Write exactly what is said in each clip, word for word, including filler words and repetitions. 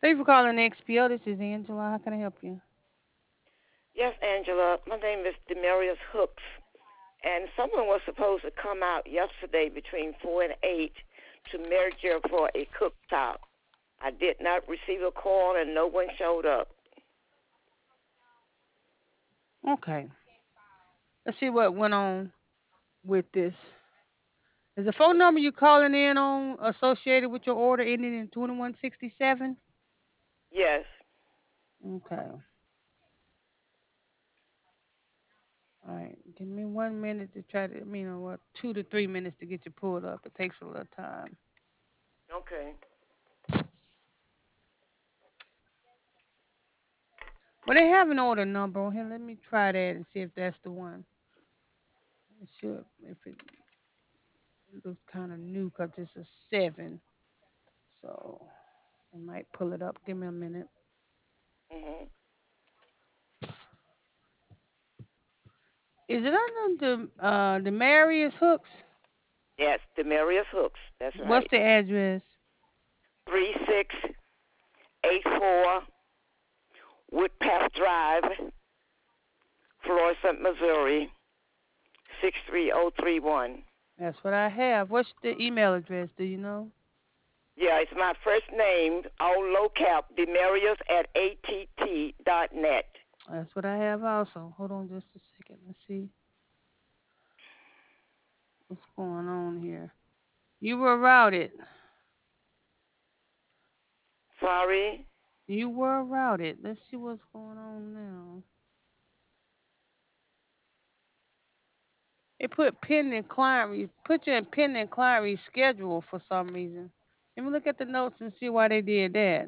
Thank you for calling X P O. This is Angela. How can I help you? Yes, Angela. My name is Demarius Hooks, and someone was supposed to come out yesterday between four and eight to Marysville for a cooktop. I did not receive a call, and no one showed up. Okay. Let's see what went on with this. Is the phone number you calling in on associated with your order ending in twenty-one sixty-seven? Yes. Okay. All right. Give me one minute to try to, you know what, two to three minutes to get you pulled up. It takes a little time. Okay. Well, they have an order number on here. Let me try that and see if that's the one. It should, if it, it looks kind of new because it's a seven. So I might pull it up. Give me a minute. Mhm. Is it under the uh the Marius Hooks? Yes, Demarius Hooks. That's What's right. the address? Three six eight four Woodpath Drive, Florissant, Missouri six three zero three one. That's what I have. What's the email address? Do you know? Yeah, it's my first name, all low cap, Demarius at A T T dot net. That's what I have also. Hold on just a second. Let's see what's going on here. You were routed. Sorry. You were routed. Let's see what's going on now. It put pending client re- put you in pending client reschedule for some reason. Let me look at the notes and see why they did that.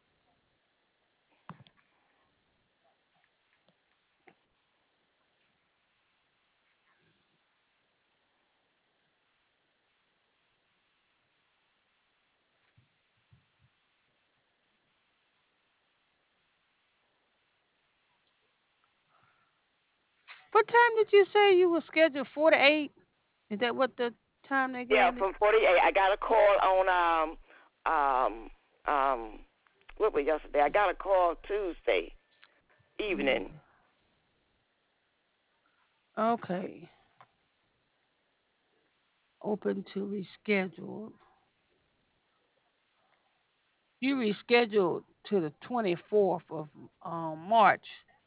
What time did you say you were scheduled? Four to eight? Is that what the time they Yeah, gave it? from forty-eight. I got a call on um um um what was yesterday? I got a call Tuesday evening. Mm. Okay. Open to reschedule. You rescheduled to the twenty-fourth of um, March.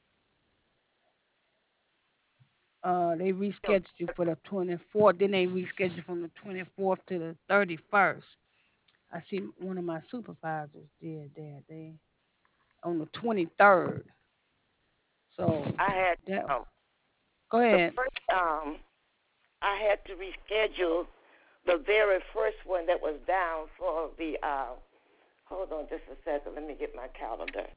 Uh, they rescheduled you for the twenty-fourth. Then they rescheduled from the twenty-fourth to the thirty-first. I see one of my supervisors did that. They on the twenty-third. So I had that. um Go the ahead. first um I had to reschedule the very first one that was down for the uh hold on just a second, let me get my calendar.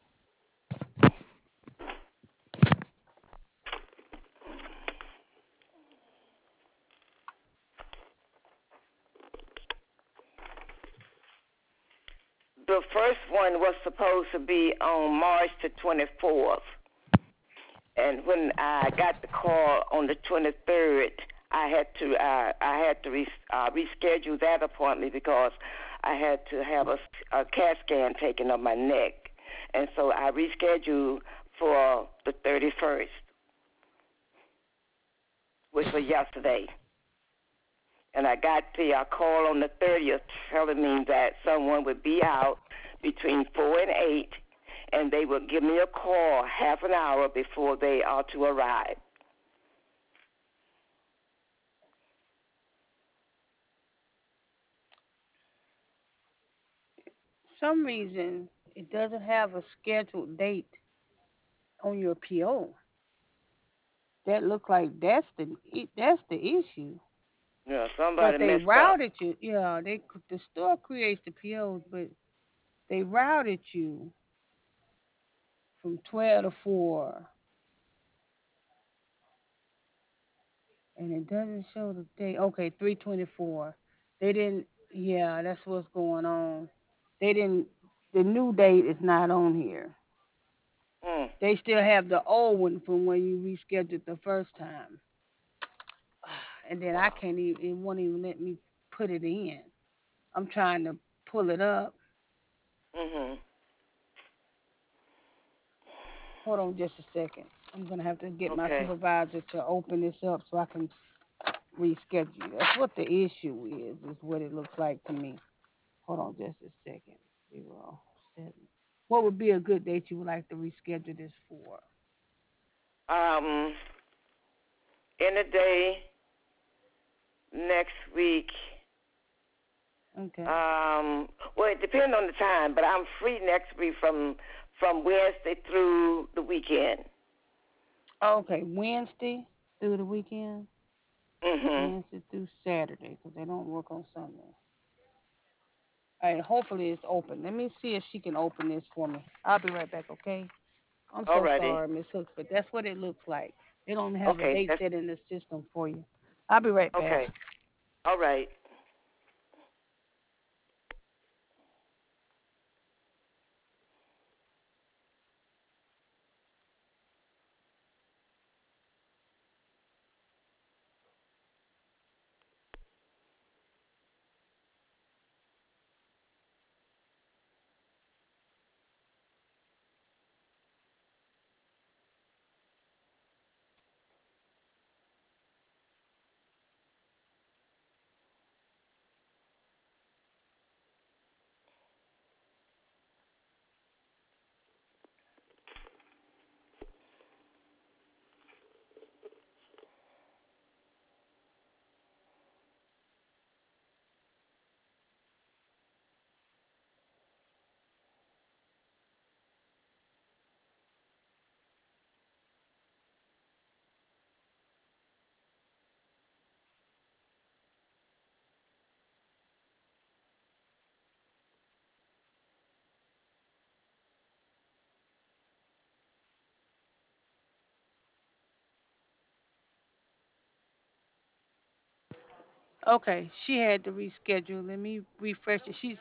The first one was supposed to be on March the twenty-fourth. And when I got the call on the twenty-third, I had to uh, I had to re- uh, reschedule that appointment because I had to have a, a CAT scan taken of my neck, and so I rescheduled for the thirty-first, which was yesterday. And I got the uh, call on the thirtieth telling me that someone would be out between four and eight, and they would give me a call half an hour before they are to arrive. Some reason it doesn't have a scheduled date on your P O. That look like that's the that's the issue. You know, But somebody they messed up. routed you. Yeah, they the store creates the P Os, but they routed you from twelve to four, and it doesn't show the date. Okay, three twenty-four. They didn't. Yeah, that's what's going on. They didn't. The new date is not on here. Mm. They still have the old one from when you rescheduled the first time, and then I Wow. can't even. It won't even let me put it in. I'm trying to pull it up. Mhm. Hold on just a second. I'm gonna have to get my Okay. supervisor to open this up so I can reschedule. That's what the issue is. Is what it looks like to me. Hold on just a second. Zero seven. What would be a good date you would like to reschedule this for? Um, in a day next week. Okay. Um, well, it depends on the time, but I'm free next week from from Wednesday through the weekend. Okay. Wednesday through the weekend. Mhm. Wednesday through Saturday because they don't work on Sunday. All right. Hopefully it's open. Let me see if she can open this for me. I'll be right back. Okay. I'm so Alrighty. sorry, Miss Hooks, but that's what it looks like. They don't have a Okay. date That's set in the system for you. I'll be right back. okay. All right. Okay, she had to reschedule. Let me refresh it. She's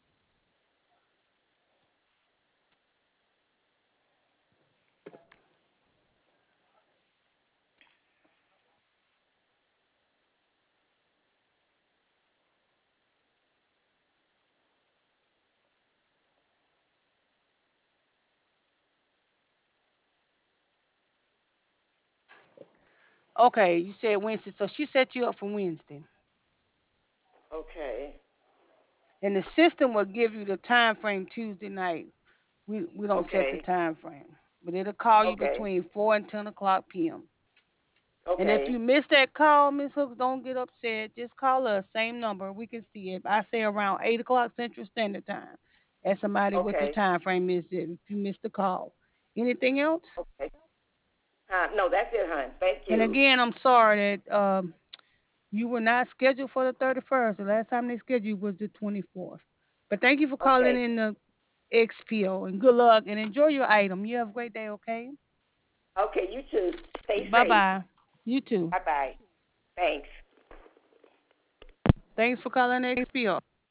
okay. You said Wednesday, so she set you up for Wednesday, Okay. and the system will give you the time frame Tuesday night. We we don't set the Okay. time frame, but it'll call you Okay. between four and ten o'clock p m. And if Okay. you miss that call, Miss Hooks, don't get upset. Just call us, same number. We can see it. I say around eight o'clock Central Standard Time. Ask somebody what your Okay. time frame is if you missed the call. Anything else? Okay. Uh, no, that's it, hon. Thank And you. again, I'm sorry that um, you were not scheduled for the thirty-first. The last time they scheduled you was the twenty-fourth. But thank you for calling Okay. in the X P O and good luck and enjoy your item. You have a great day, okay? Okay. You too. Stay Bye safe. bye. You too. Bye bye. Thanks. Thanks for calling X P O.